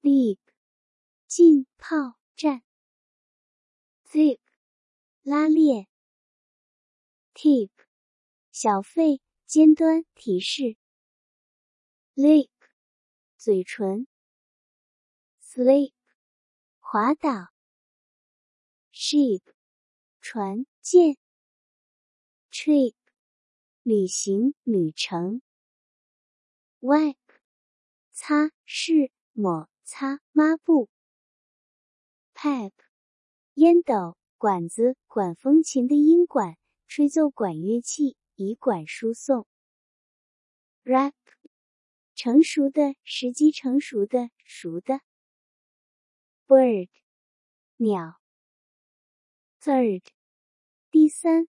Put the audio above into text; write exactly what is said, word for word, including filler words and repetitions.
Big 浸泡站 Zip 拉链 Tip 小肺尖端提示 Lip 嘴唇 Slip 滑倒 Ship 船舰 Trip 旅行旅程 Wipe 擦拭抹擦抹布 Pipe 烟斗管子管风琴的音管吹奏管乐器以管输送 Rap 成熟的时机成熟的熟的 Bird 鸟 Third 第三